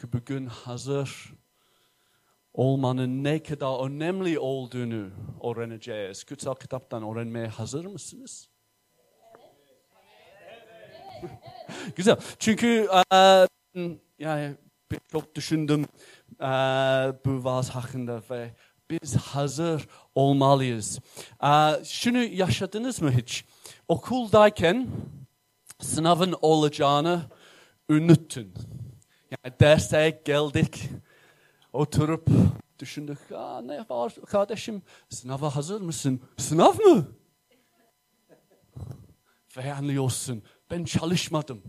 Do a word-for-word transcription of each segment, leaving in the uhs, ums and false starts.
bugün hazır olmanın ne kadar önemli olduğunu öğreneceğiz. Kutsal kitaptan öğrenmeye hazır mısınız? Güzel. Çünkü e, yani çok düşündüm e, bu vaaz hakkında ve biz hazır olmalıyız. E, şunu yaşadınız mı hiç? Okuldayken sınavın olacağını unuttun. Yani derse geldik, oturup düşündük. Aa, ne var kardeşim, sınava hazır mısın? Sınav mı? Ve anlıyorsun, ben çalışmadım.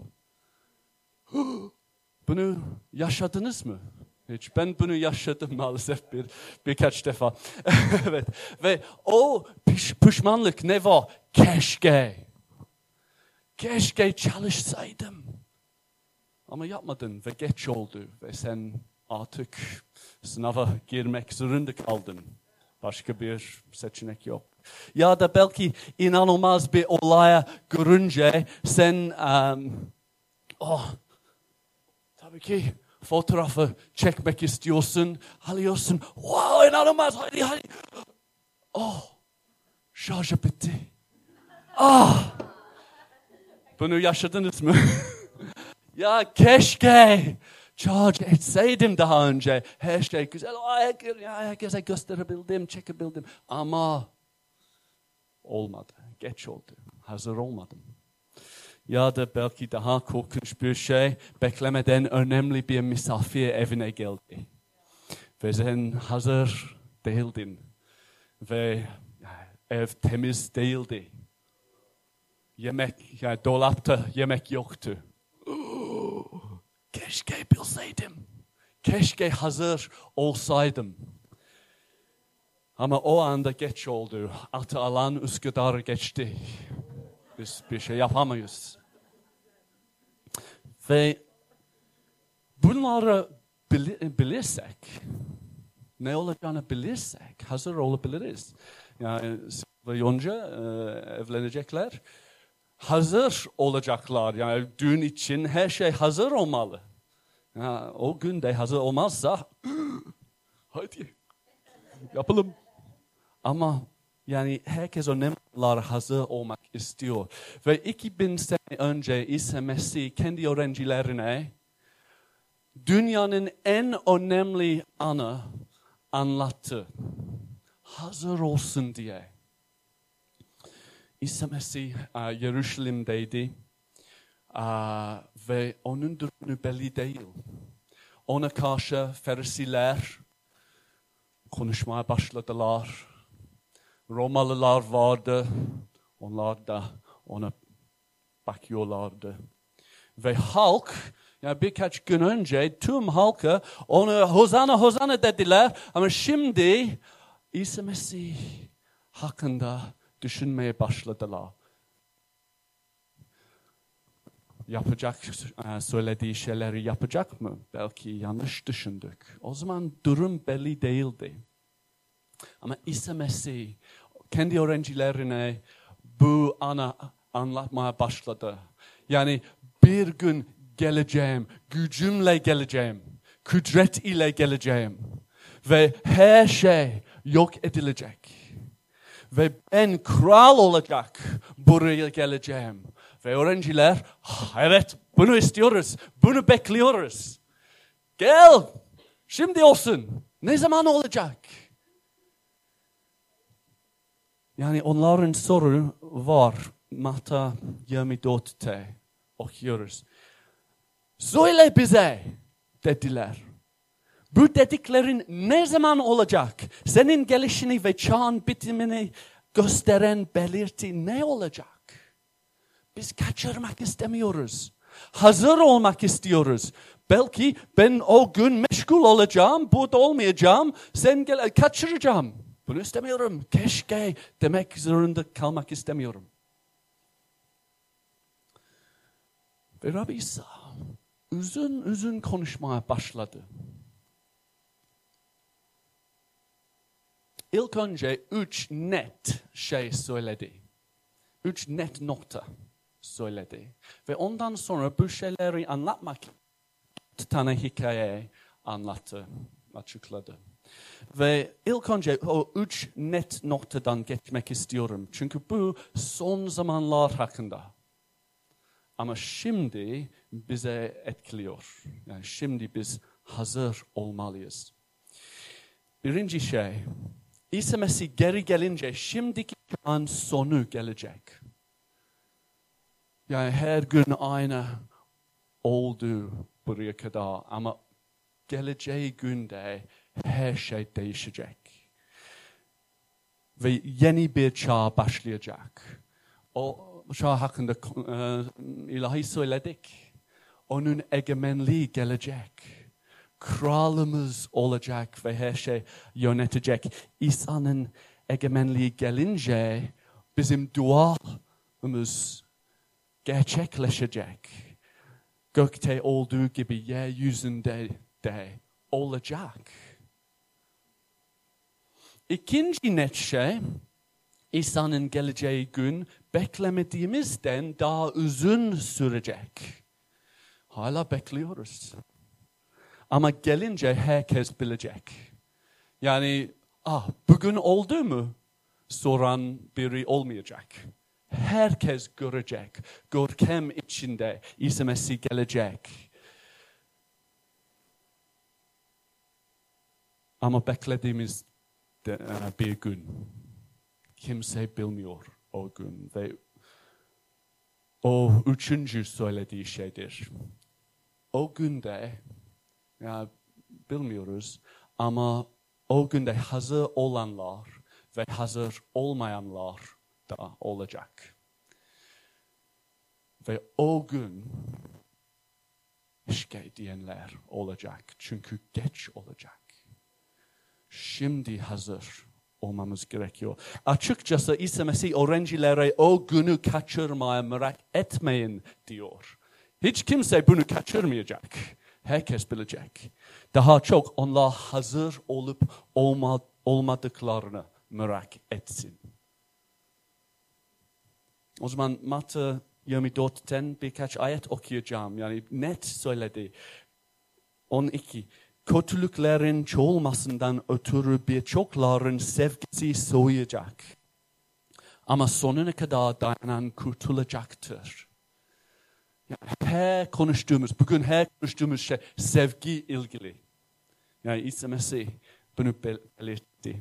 Bunu yaşadınız mı? Hiç. Ben bunu yaşadım maalesef bir birkaç defa. Evet. Ve o piş, pişmanlık ne var? Keşke. Keşke çalışsaydım. Ama yapmadın ve geç oldu. Ve sen artık sınava girmek zorunda kaldın. Başka bir seçenek yok. Ya da belki inanılmaz bir olaya görünce sen um, oh, tabii ki fotoğrafı çekmek istiyorsun. Alıyorsun. Wow, inanılmaz. Hadi hadi. Oh, şarjı bitti. Ah. Bunu yaşadınız mı? Ya keşke charge etseydim daha önce. Her şey güzel. Herkese gösterebildim, çekebildim. Ama olmadı. Geç oldu. Hazır olmadım. Ya da belki daha korkunç bir şey. Beklemeden önemli bir misafir evine geldi. Ve sen hazır değildin. Ve ev temiz değildi. Yemek, yani dolapta yemek yoktu. Keşke bilseydim. Keşke hazır olsaydım. Ama o anda geç oldu. Atı alan Üsküdar'ı geçti. Biz bir şey yapamayız. Ve bunları bilirsek, ne olacağını bilirsek hazır olabiliriz. Yani önce evlenecekler. Hazır olacaklar. Yani düğün için her şey hazır olmalı. Ya, o gün de hazır olmazsa hadi yapalım. Ama yani herkes önemliler hazır olmak istiyor. Ve iki bin sene önce İsa Mesih kendi öğrencilerine dünyanın en önemli anı anlattı. Hazır olsun diye. İsa Mesih uh, Yeruşalim'deydi uh, ve onun durumu belli değil. Ona karşı Ferisiler konuşmaya başladılar. Romalılar vardı, onlar da ona bakıyorlardı. Ve halk, yani birkaç gün önce tüm halka ona Hozana Hozana dediler. Ama şimdi İsa Mesih hakkında düşünmeye başladılar. Yapacak, söylediği şeyleri yapacak mı? Belki yanlış düşündük. O zaman durum belli değildi. Ama İsa Mesih kendi öğrencilerine bu ana anlatmaya başladı. Yani bir gün geleceğim, gücümle geleceğim, kudret ile geleceğim. Ve her şey yok edilecek. Ve ben kral olacak, buraya geleceğim. Ve öğrenciler, evet bunu istiyoruz, bunu bekliyoruz. Gel, şimdi olsun, ne zaman olacak? Yani onların soru var, Matta yirmi dörtte okuyoruz. Söyle bize, dediler. Bu dediklerin ne zaman olacak? Senin gelişini ve çağın bitimini gösteren belirti ne olacak? Biz kaçırmak istemiyoruz. Hazır olmak istiyoruz. Belki ben o gün meşgul olacağım, burada olmayacağım, sen gel kaçıracağım. Bunu istemiyorum. Keşke demek zorunda kalmak istemiyorum. Ve Rabbi İsa uzun uzun konuşmaya başladı. İlk önce üç net şey söyledi. Üç net nokta söyledi. Ve ondan sonra bu şeyleri anlatmak dört tane hikaye anlattı, açıkladı. Ve ilk önce o üç net noktadan geçmek istiyorum. Çünkü bu son zamanlar hakkında. Ama şimdi bize etkiliyor. Yani şimdi biz hazır olmalıyız. Birinci şey, İsa Mesih geri gelince şimdiki an sonu gelecek. Yani her gün aynı oldu buraya kadar ama geleceği günde her şey değişecek. Ve yeni bir çağ başlayacak. O çağ hakkında e, ilahi söyledik. Onun egemenliği gelecek. Kralımız olacak ve her şey yönetecek. İsa'nın egemenliği gelince bizim duamız gerçekleşecek. Gökte olduğu gibi yeryüzünde de olacak. İkinci net şey, İsa'nın geleceği gün beklemediğimizden daha uzun sürecek. Hala bekliyoruz. Ama gelince herkes bilecek. Yani ah bugün oldu mu soran biri olmayacak. Herkes görecek. Görkem içinde İsa Mesih gelecek. Ama beklediğimiz bir gün. Kimse bilmiyor o gün. Ve o üçüncü söylediği şeydir. O günde ya bilmiyoruz ama o günde hazır olanlar ve hazır olmayanlar da olacak. Ve o gün keşke diyenler olacak. Çünkü geç olacak. Şimdi hazır olmamız gerekiyor. Açıkçası İsa Mesih öğrencilere o günü kaçırmaya merak etmeyin diyor. Hiç kimse bunu kaçırmayacak. Herkes bilecek. Daha çok onlar hazır olup olmadıklarını merak etsin. O zaman Matta yirmi dörtten birkaç ayet okuyacağım. Yani net söyledi. on iki. Kötülüklerin çoğalmasından ötürü birçokların sevgisi soğuyacak. Ama sonuna kadar dayanan kurtulacaktır. Yani her konuştuğumuz, bugün her konuştuğumuz şey sevgi ilgili. Yani İsa Mesih bunu belirtti.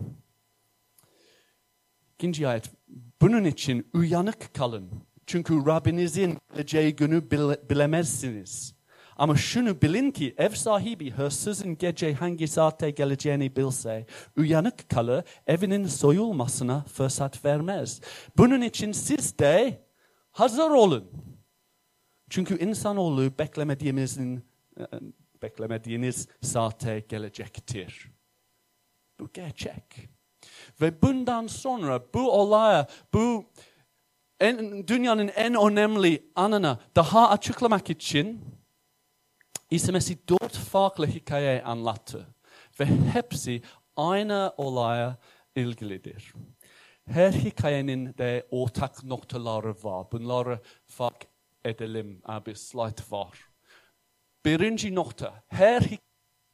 İkinci ayet. Bunun için uyanık kalın. Çünkü Rabbinizin geleceği günü bilemezsiniz. Ama şunu bilin ki ev sahibi hırsızın gece hangi saatte geleceğini bilse, uyanık kalır, evinin soyulmasına fırsat vermez. Bunun için siz de hazır olun. Çünkü insanoğlu beklemediğimizin, beklemediğiniz saate gelecektir. Bu gerçek. Ve bundan sonra bu olaya, bu en, dünyanın en önemli anını daha açıklamak için İsa Mesih dört farklı hikaye anlattı. Ve hepsi aynı olaya ilgilidir. Her hikayenin de ortak noktaları var. Bunları fark edelim. Bir slide var. Birinci nokta. Her hikaye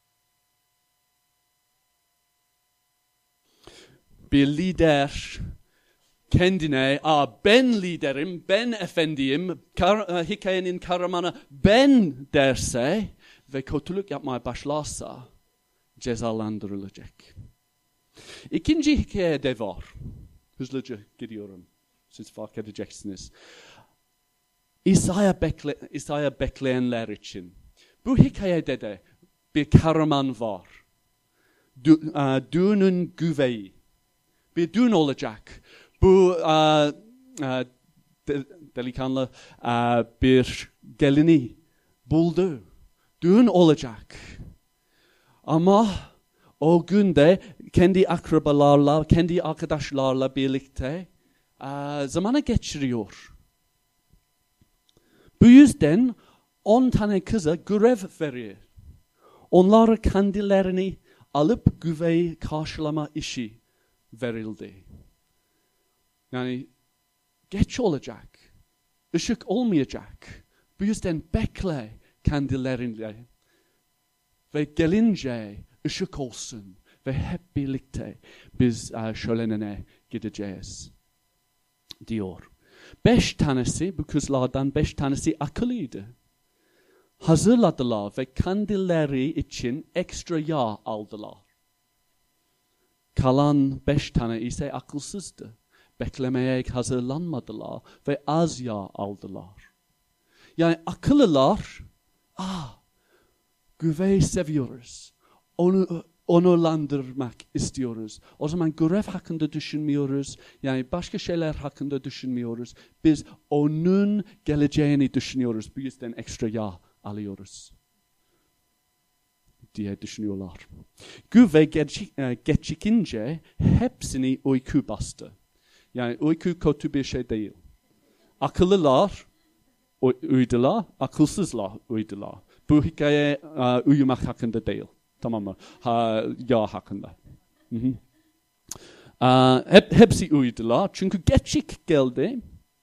bir lider kendine, Aa, ben liderim, ben efendiyim, kar, hikayenin kahramanı ben derse ve kötülük yapmaya başlarsa cezalandırılacak. İkinci hikaye de var. Hızlıca gidiyorum. Siz fark edeceksiniz. İsa'ya bekle, İsa'ya bekleyenler için. Bu hikayede de bir kahraman var. Düğünün güveyi. Bir düğün olacak. Bu uh, uh, de, delikanlı uh, bir gelini buldu. Düğün olacak. Ama o günde kendi akrabalarla, kendi arkadaşlarla birlikte uh, zamanı geçiriyor. Bu yüzden on tane kıza görev veriyor. Onlara kendilerini alıp güveyi karşılama işi verildi. Yani geç olacak. Işık olmayacak. Bu yüzden bekle kendileriyle. ve gelince ışık olsun ve hep birlikte biz uh, şölenine gideceğiz diyor. Beş tanesi, bu kızlardan beş tanesi akıllıydı. Hazırladılar ve kandilleri için ekstra yağ aldılar. Kalan beş tane ise akılsızdı. Beklemeye hazırlanmadılar ve az yağ aldılar. Yani akıllılar, ah, güveyi seviyoruz. Onu onurlandırmak istiyoruz. O zaman görev hakkında düşünmüyoruz. Yani başka şeyler hakkında düşünmüyoruz. Biz onun geleceğini düşünüyoruz. Bu yüzden ekstra yağ alıyoruz diye düşünüyorlar. Güve gecikince hepsini uyku bastı. Yani uyku kötü bir şey değil. Akıllılar uyudular, akılsızlar uyudular. Bu hikaye uh, uyumak hakkında değil. Tamam mı? Ha, yağ hakkında. Hı hı. Uh, hep, hepsi uyudular. Çünkü geçik geldi.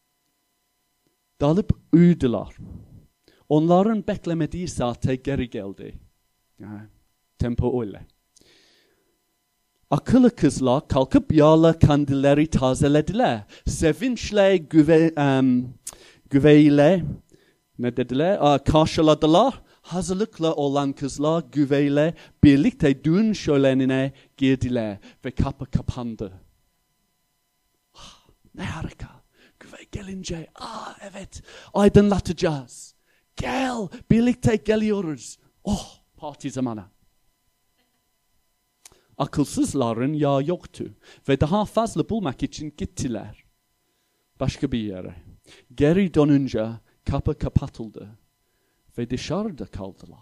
Dalıp uyudular. Onların beklemediği saate geri geldi. Yani, tempo öyle. Akıllı kızlar kalkıp yağla kandilleri tazelediler. Sevinçle güve, um, güveyle ne dediler? Aa, karşıladılar. Hazırlıkla olan kızlar güveyle birlikte düğün şölenine girdiler ve kapı kapandı. Ah, ne harika. Güve gelince, ah evet, aydınlatacağız. Gel, birlikte geliyoruz. Oh, parti zamanı. Akılsızların yağ yoktu ve daha fazla bulmak için gittiler başka bir yere. Geri dönünce kapı kapatıldı ve dışarıda kaldılar.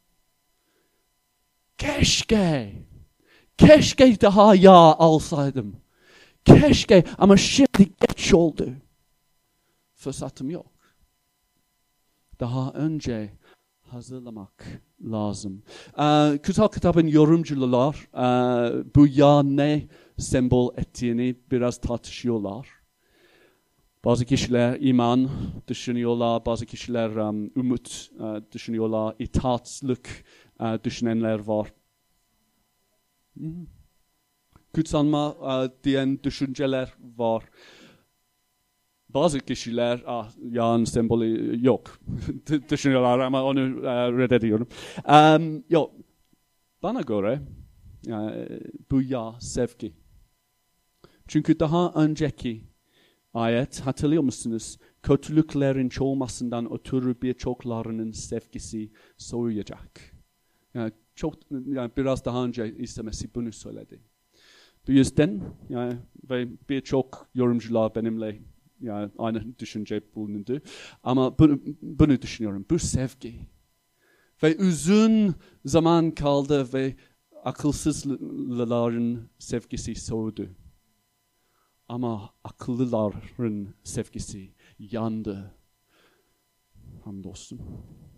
Keşke, keşke daha yağ alsaydım. Keşke ama şimdi geç oldu. Fırsatım yok. Daha önce hazırlamak lazım. Ee, kutsal kitabın yorumcular e, bu yağ ne sembol ettiğini biraz tartışıyorlar. Bazı kişiler iman düşünüyorlar, bazı kişiler um, umut uh, düşünüyorlar, itaatlık uh, düşünenler var. Hmm. Kutsanma uh, diyen düşünceler var. Bazı kişiler ah, yağın sembolü yok düşünüyorlar ama onu uh, reddediyorum. Um, yok, bana göre uh, bu yağ sevgi. Çünkü daha önceki ayet hatırlıyor musunuz? Kötülüklerin çoğulmasından ötürü birçoklarının sevgisi soğuyacak. Yani çok yani biraz daha önce İsa Mesih bunu söyledi. Bu yüzden yani ve birçok yorumcular benimle yani aynı düşünce bulundu. Ama bunu, bunu düşünüyorum. Bu sevgi. Ve uzun zaman kaldı ve akılsızların sevgisi soğudu. Ama akıllıların sevgisi yandı. Hamdolsun.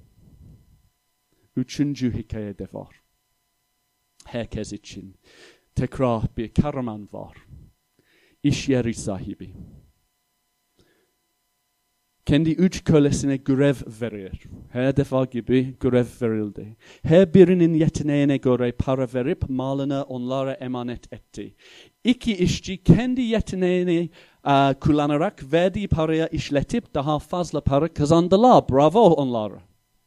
Üçüncü hikayede var. Herkes için. Tekrar bir kahraman var. İş yeri sahibi. Kendi üç kölesine görev verir. Her defa gibi görev verildi. Her birinin yeteneğine göre para verip malını onlara emanet etti. İki işçi kendi yeteneğini uh, kullanarak verdiği paraya işletip daha fazla para kazandılar. Bravo onlara.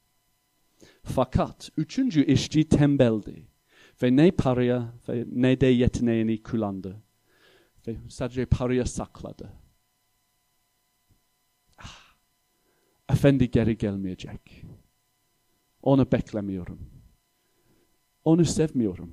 Fakat üçüncü işçi tembeldi. Ve ne paraya ve ne de yeteneğini kullandı. Ve sadece paraya sakladı. Ah, Efendi geri gelmeyecek. Onu beklemiyorum. Onu sevmiyorum.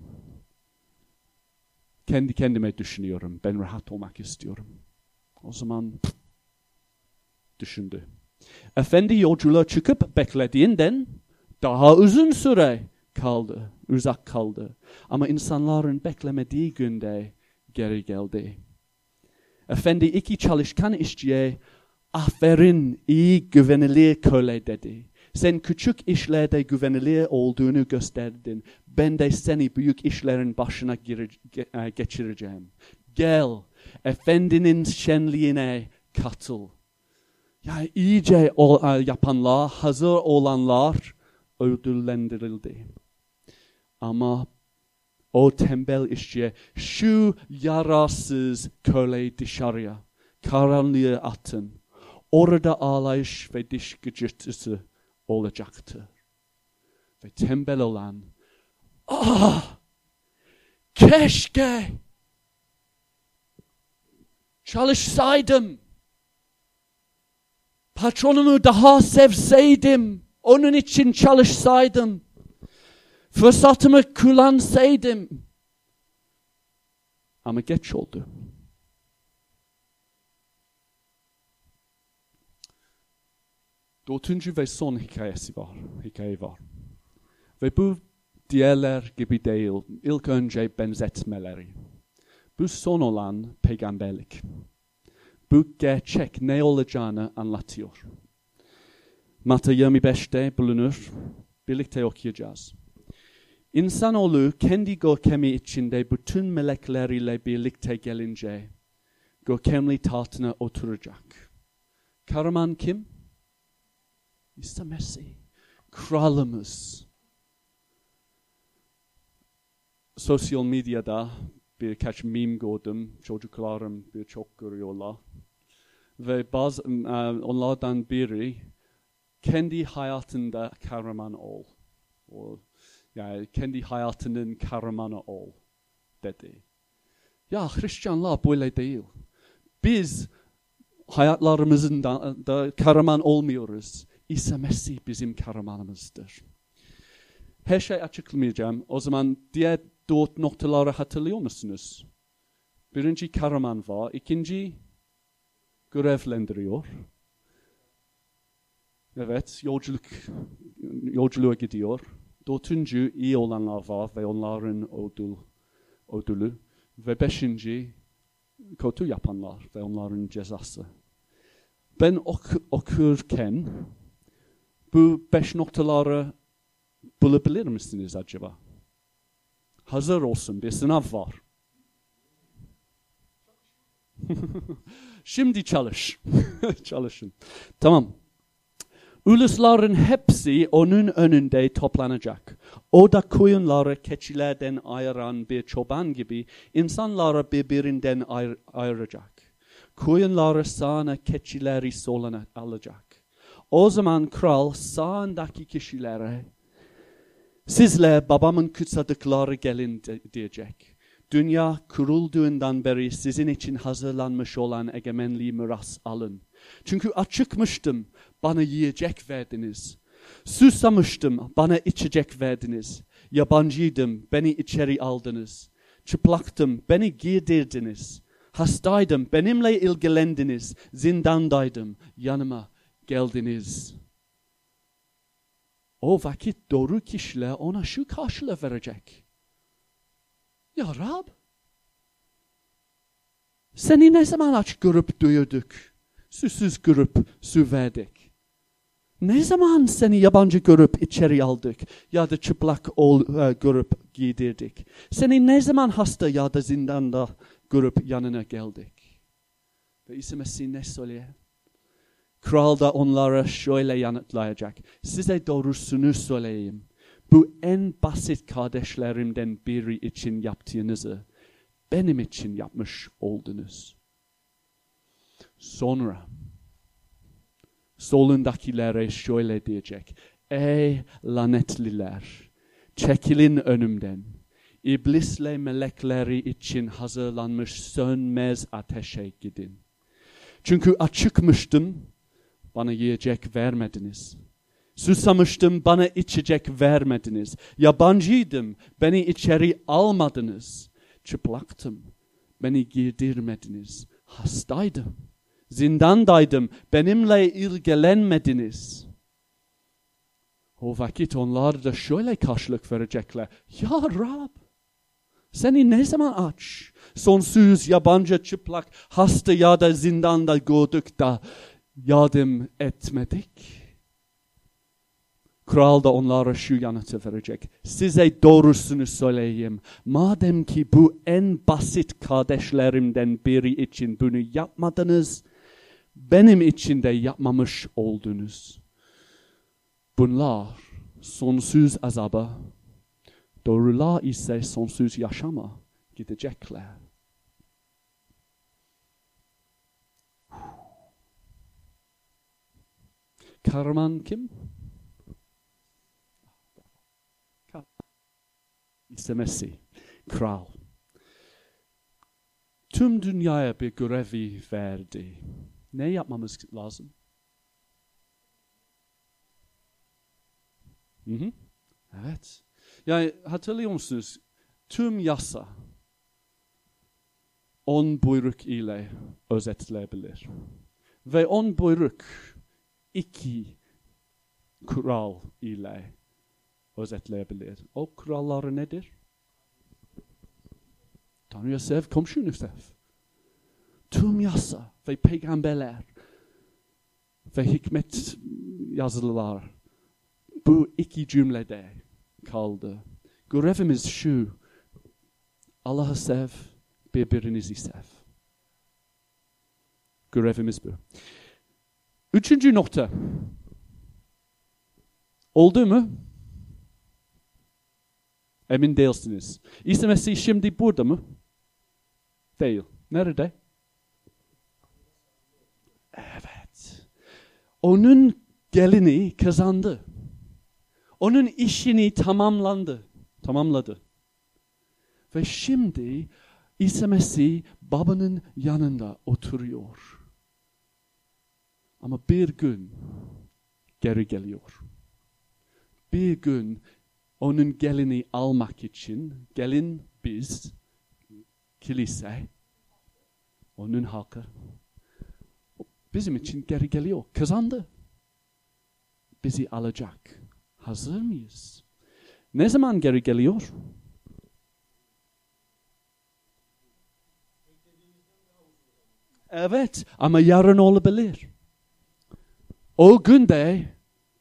Kendi kendime düşünüyorum. Ben rahat olmak istiyorum. O zaman pff, düşündü. Efendi yolculuğa çıkıp beklediğinden daha uzun süre kaldı. Uzak kaldı. Ama insanların beklemediği günde geri geldi. Efendi iki çalışkan işçiye aferin iyi güvenilir köle dedi. Sen küçük işlerde güvenilir olduğunu gösterdin. Ben de seni büyük işlerin başına geçireceğim. Gel, efendinin şenliğine katıl. Yani iyice yapanlar, hazır olanlar ödüllendirildi. Ama o tembel işçiye şu yararsız köleyi dışarıya, karanlığa atın. Orada ağlayış ve diş gıcırtısı olacaktır. Ve tembel olan, ah, keşke çalışsaydım, patronumu daha sevseydim, onun için çalışsaydım, fırsatımı kullansaydım. Ama geç oldu. Dördüncü ve son hikayesi var, hikaye var. Ve bu diğerler gibi değil, ilk önce benzetmeleri. Bu son olan peygamberlik. Bu gerçek ne olacağını anlatıyor. Matta yirmi beşte bulunur, birlikte okuyacağız. İnsanoğlu kendi görkemi içinde bütün melekleriyle birlikte gelince görkemli tahtına oturacak. Kahraman kim? İsa Mesih. Kralımız. Sosyal medyada birkaç meme gördüm. Çocuklarım birçok görüyorlar. Ve bazı onlardan biri kendi hayatında kahraman ol. O, yani kendi hayatının kahramanı ol dedi. Ya Hristiyanlar böyle değil. Biz hayatlarımızın da, da kahraman olmuyoruz. İsa Mesih bizim kahramanımızdır. Her şey açıklamayacağım. O zaman diğer dört noktaları hatırlıyor musunuz? Birinci kahraman var. İkinci görevlendiriyor. Evet, yolculuk, yolculuğa gidiyor. Dördüncü iyi olanlar var ve onların ödül, ödülü. Ve beşinci kötü yapanlar ve onların cezası. Ben oku, okurken bu beş noktaları bulabilir misiniz acaba? Hazır olsun, bir sınav var. Şimdi çalış. Çalışın. Tamam. Ulusların hepsi onun önünde toplanacak. O da koyunları keçilerden ayıran bir çoban gibi insanları birbirinden ayır, ayıracak. Koyunları sağına, keçileri soluna alacak. O zaman kral sağındaki kişilere, sizler babamın kutsadıkları gelin diyecek. Dünya kurulduğundan beri sizin için hazırlanmış olan egemenliği miras alın. Çünkü açıkmıştım, bana yiyecek verdiniz. Susamıştım, bana içecek verdiniz. Yabancıydım, beni içeri aldınız. Çıplaktım, beni giydirdiniz. Hastaydım, benimle ilgilendiniz. Zindandaydım, yanıma geldiniz. O vakit doğru kişiler ona şu karşılığı verecek. Ya Rab, seni ne zaman aç görüp doyurduk, susuz görüp su verdik? Ne zaman seni yabancı görüp içeri aldık ya da çıplak ol, uh, görüp giydirdik? Seni ne zaman hasta ya da zindanda görüp yanına geldik? Ve İsa Mesih ne söylüyor? Kral da onlara şöyle yanıtlayacak. Size doğrusunu söyleyeyim. Bu en basit kardeşlerimden biri için yaptığınızı benim için yapmış oldunuz. Sonra solundakilere şöyle diyecek. Ey lanetliler, çekilin önümden. İblisle melekleri için hazırlanmış sönmez ateşe gidin. Çünkü açıkmıştım, bana yiyecek vermediniz. Susamıştım, bana içecek vermediniz. Yabancıydım, beni içeri almadınız. Çıplaktım, beni giydirmediniz. Hastaydım, zindandaydım, benimle ilgilenmediniz. O vakit onlar da şöyle karşılık verecekler. Ya Rab, seni ne zaman aç, sonsuz, yabancı, çıplak, hasta ya da zindanda gördük da yardım etmedik. Kral da onlara şu yanıtı verecek. Size doğrusunu söyleyeyim. Madem ki bu en basit kardeşlerimden biri için bunu yapmadınız, benim için de yapmamış oldunuz. Bunlar sonsuz azaba, Doğrular ise sonsuz yaşama gidecekler. Kahraman kim? İsa Mesih, kral. Tüm dünyaya bir görevi verdi. Ne yapmamız lazım? Hı hı. Evet. Yani hatırlıyor musunuz? Tüm yasa on buyruk ile özetleyebilir. Ve on buyruk iki kural ile özetleyebilir. O kuralları nedir? Tanrı'yı sev, komşunu sev. Tüm yasa ve peygamberler ve hikmet yazılılar bu iki cümlede kaldı. Görevimiz şu: Allah'ı sev, birbirinizi sev. Görevimiz bu. Üçüncü nokta. Oldu mu? Emin değilsiniz. İsa Mesih şimdi burada mı? Değil. Nerede? Evet. Onun gelini kazandı. Onun işini tamamlandı. Tamamladı. Ve şimdi İsa Mesih babanın yanında oturuyor. Ama bir gün geri geliyor. Bir gün onun gelini almak için, gelin biz, kilise, onun halkı, bizim için geri geliyor. Kazandı. Bizi alacak. Hazır mıyız? Ne zaman geri geliyor? Evet, ama yarın olabilir. O günde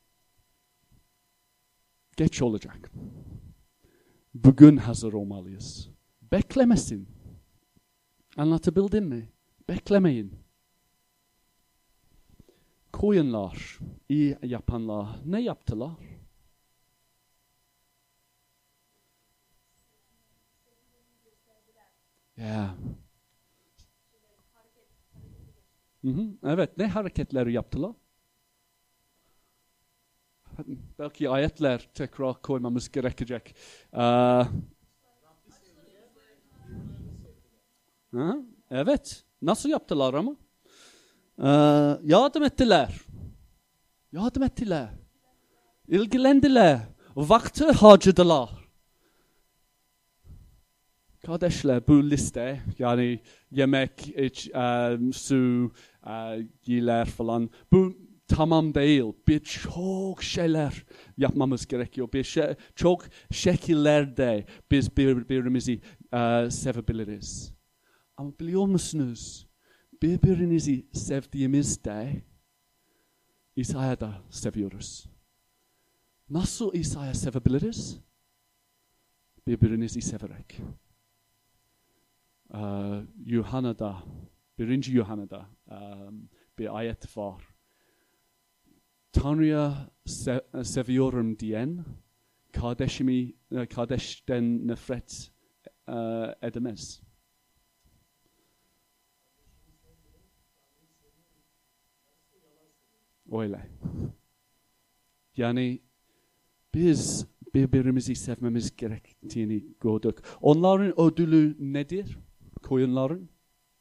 geç olacak. Bugün hazır olmalıyız. Beklemesin. Anlatabildim mi? Beklemeyin. Koyunlar, iyi yapanlar ne yaptılar? Ya. Hı hı, evet, ne hareketleri yaptılar? Belki ayetler tekrar koymamız gerekecek. Ee, ha? Evet, nasıl yaptılar ama? Ee, yardım ettiler. Yardım ettiler. İlgilendiler. Vakti harcadılar. Kardeşler, bu liste, yani yemek, iç, e, su, e, giyiler falan, bu tamam değil. Birçok şeyler yapmamız gerekiyor. Bir şey, çok şekillerde biz birbirimizi e, sevebiliriz. Ama biliyor musunuz? Birbirinizi sevdiğimizde İsa'yı da seviyoruz. Nasıl İsa'yı sevebiliriz? Birbirinizi severek. Uh, Yuhanna'da, birinci Yuhanna'da um, bir ayet var. Tanrı'ya se- seviyorum diyen kardeşimi, kardeşten nefret uh, edemez. Öyle. Yani biz birbirimizi sevmemiz gerektiğini gördük. Onların ödülü nedir? Koyunların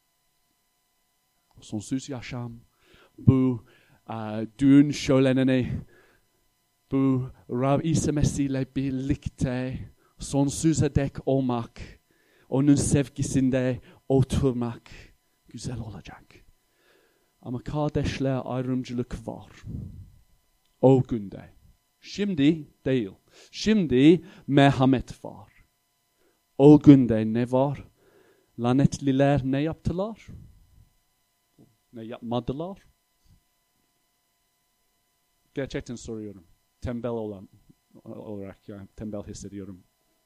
sonsuz yaşam, bu uh, düğün şölenini, bu Rab İsa Mesih ile birlikte sonsuza dek olmak, onun sevgisinde oturmak güzel olacak. Ama kardeşler, ayrımcılık var. O günde. Şimdi değil. Şimdi merhamet var. O günde ne var? Lanetliler ne yaptılar? Ne yapmadılar? Gerçekten soruyorum. Tembel olan olarak, yani tembel hissediyorum.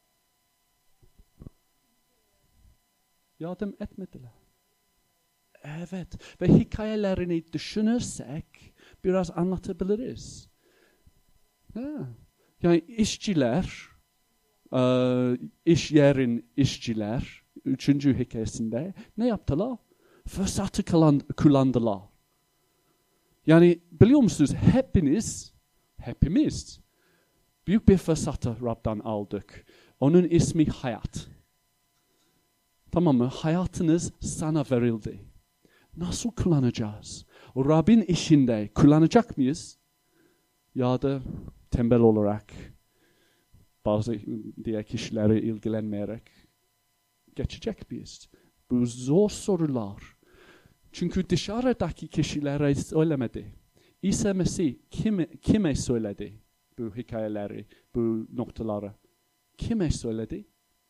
Yardım etmediler. Evet. Ve hikayelerini düşünürsek biraz anlatabiliriz. Ha. Yani işçiler e, iş yerin işçiler üçüncü hikayesinde ne yaptılar? Fırsatı kullandılar. Yani biliyor musunuz hepiniz, hepimiz büyük bir fırsatı Rab'dan aldık. Onun ismi hayat. Tamam mı? Hayatınız sana verildi. Nasıl kullanacağız? Rab'in işinde kullanacak mıyız? Ya da tembel olarak bazı diğer kişilere ilgilenmeyerek geçecek miyiz? Bu zor sorular. Çünkü dışarıdaki kişilere söylemedi. İsa Mesih kime, kime söyledi bu hikayeleri, bu noktaları? Kime söyledi?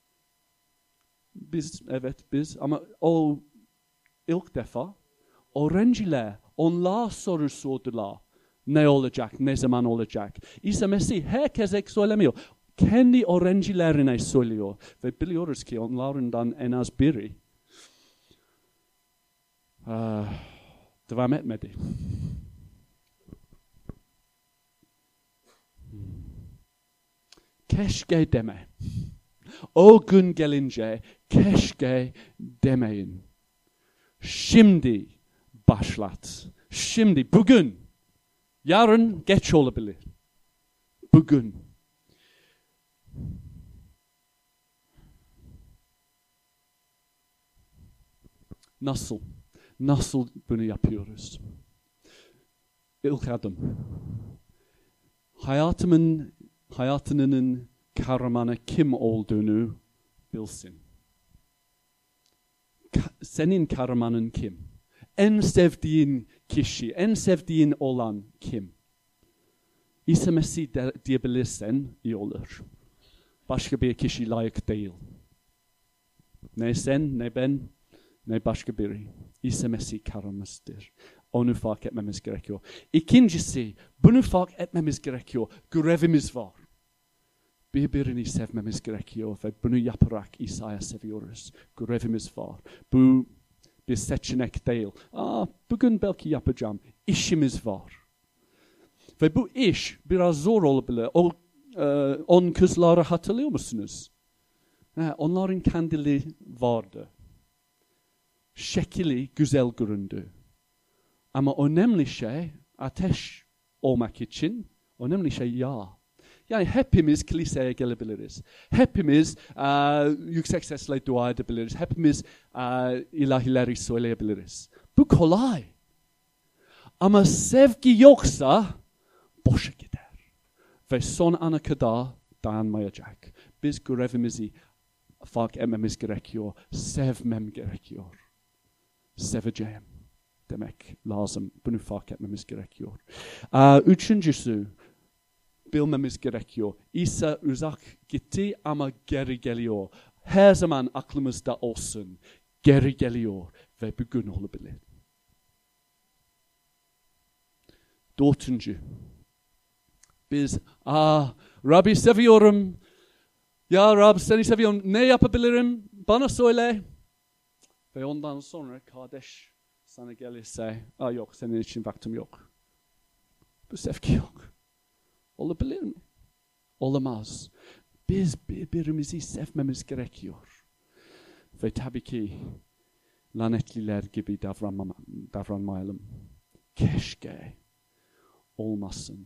Biz, evet biz ama o ilk defa öğrenciler, onlar soru sordular. Ne olacak, ne zaman olacak? İsa Mesih herkese söylemiyor. Kendi öğrencilerine söylüyor. Ve biliyoruz ki onlardan en az biri uh, devam etmedi. Keşke deme. O gün gelince keşke demeyin. Şimdi başlat. Şimdi, bugün. Yarın geç olabilir. Bugün. Nasıl? Nasıl bunu yapıyoruz? İlk adım. Hayatımın, hayatının kahramanı kim olduğunu bilsin. Ka- senin kahramanın kim? En sevdiğin kişi, en sevdiğin olan kim? İsa Mesih de, diyebilirsen iyi olur. Başka bir kişi layık değil. Ne sen, ne ben, ne başka biri. İsa Mesih kahramanımızdır. Onu fark etmemiz gerekiyor. İkincisi, bunu fark etmemiz gerekiyor. Görevimiz var. Birbirini sevmemiz gerekiyor ve bunu yaparak İsa'yı seviyoruz. Görevimiz var. Bu bir seçenek değil. Aa, bugün belki yapacağım. İşimiz var. Ve bu iş biraz zor olabilir. O e, on kızları hatırlıyor musunuz? Ha, onların kendileri vardı. Şekli güzel göründü. Ama önemli şey ateş olmak için önemli şey yağ. Yani hepimiz kiliseye gelebiliriz. Hepimiz uh, yüksek sesle dua edebiliriz. Hepimiz uh, ilahileri söyleyebiliriz. Bu kolay. Ama sevgi yoksa boşa gider. Ve son ana kadar dayanmayacak. Biz görevimizi fark etmemiz gerekiyor. Sevmem gerekiyor. Seveceğim demek lazım. Bunu fark etmemiz gerekiyor. Uh, üçüncüsü, bilmemiz gerekiyor. İsa uzak gitti ama geri geliyor. Her zaman aklımızda olsun. Geri geliyor ve bugün olabilir. Dördüncü. Biz, ah, Rabbi seviyorum. Ya Rab seni seviyorum. Ne yapabilirim? Bana söyle. Ve ondan sonra kardeş sana gelirse, ah yok senin için vaktim yok. Bu sevgi yok. Olabilir mi? Olamaz. Biz birbirimizi sevmemiz gerekiyor. Ve tabii ki lanetliler gibi davranma, davranmayalım. Keşke olmasın.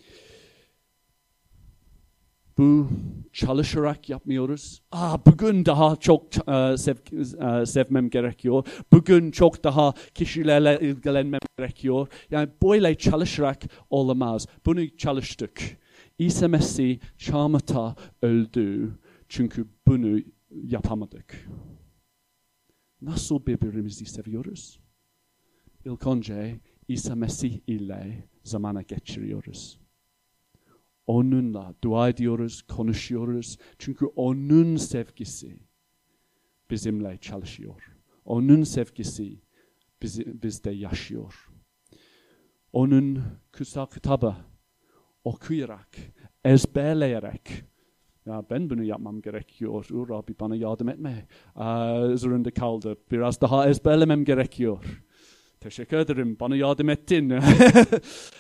Bu çalışarak yapmıyoruz. Aa, bugün daha çok uh, sev, uh, sevmem gerekiyor. Bugün çok daha kişilerle ilgilenmem gerekiyor. Yani böyle çalışarak olamaz. Bunu çalıştık. İsa Mesih çarmıhta öldü. Çünkü bunu yapamadık. Nasıl birbirimizi seviyoruz? İlk önce İsa Mesih ile zamana geçiriyoruz. Onunla dua ediyoruz, konuşuyoruz. Çünkü onun sevgisi bizimle çalışıyor. Onun sevgisi bizi, bizde yaşıyor. Onun kutsal kitabı okuyarak, ezberleyerek, ya ben bunu yapmam gerekiyor. O Rabbi bana yardım etme. Ee, zorunda kaldı. Biraz daha ezberlemem gerekiyor. Teşekkür ederim. Bana yardım ettin.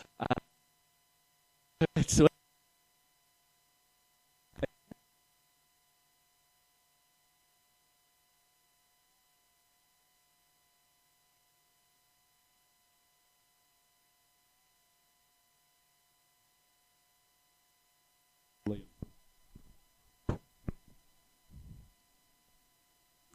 Evet,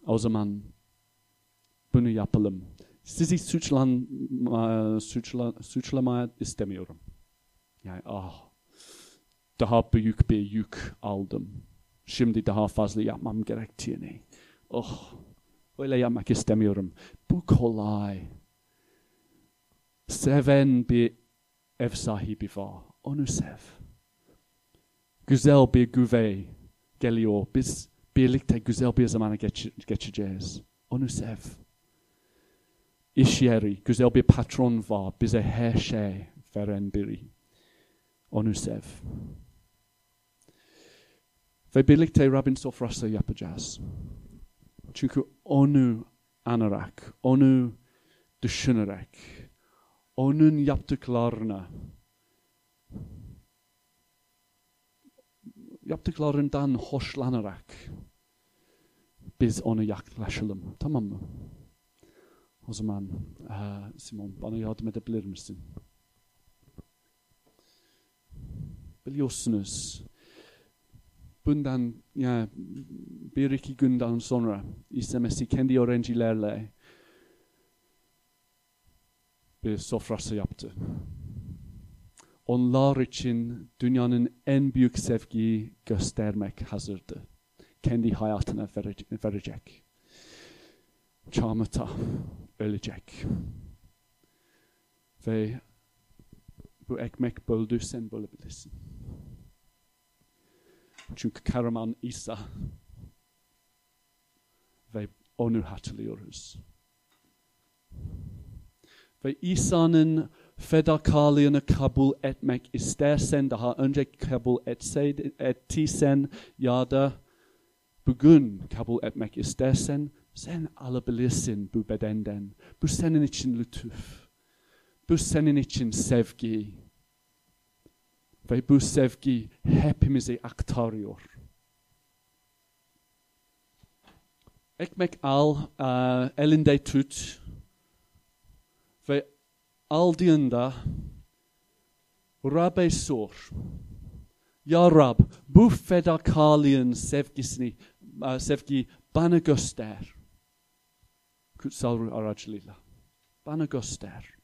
O zaman bunu yapalım. Sizi suçlan, suçla, suçlamaya istemiyorum. Yani ah, daha büyük bir yük aldım. Şimdi daha fazla yapmam gerektiğini. Oh, öyle yapmak istemiyorum. Bu kolay. Seven bir ev sahibi var. Onu sev. Güzel bir güvey geliyor. Biz birlikte güzel bir zamana geç geçeceğiz. Onu sev. İş yeri, güzel bir patron var. Bize her şey veren biri. Onu sev. Ve birlikte Rabbin sofrası yapacağız. Çünkü onu anarak, onu düşünerek, onun yaptıklarına, yaptıklarından hoşlanarak biz ona yaklaşalım. Tamam mı? O zaman uh, Simon bana yardım edebilir misin? Biliyorsunuz bundan ya bir iki günden sonra İsa Mesih kendi öğrencilerle bir sofrası yaptı. Onlar için dünyanın en büyük sevgiyi göstermek hazırdı. Kendi hayatına verecek. Çarmıhta ölecek. Ve bu ekmek böldü, sen bölebilirsin. Çünkü kahraman İsa ve onu hatırlıyoruz. Ve İsa'nın fedakarlığını kabul etmek istersen, daha önce kabul etseydin, ettiysen ya da bugün kabul etmek istersen, sen alabilirsin bu bedenden. Bu senin için lütuf. Bu senin için sevgi. Ve bu sevgi hepimize aktarıyor. Ekmek al, uh, elinde tut. Ve aldığında Rab'be sor. Ya Rab, bu fedakarlığın sevgisini, uh, sevgi bana göster. Kutsal ruh aracılığıyla. Bana göster.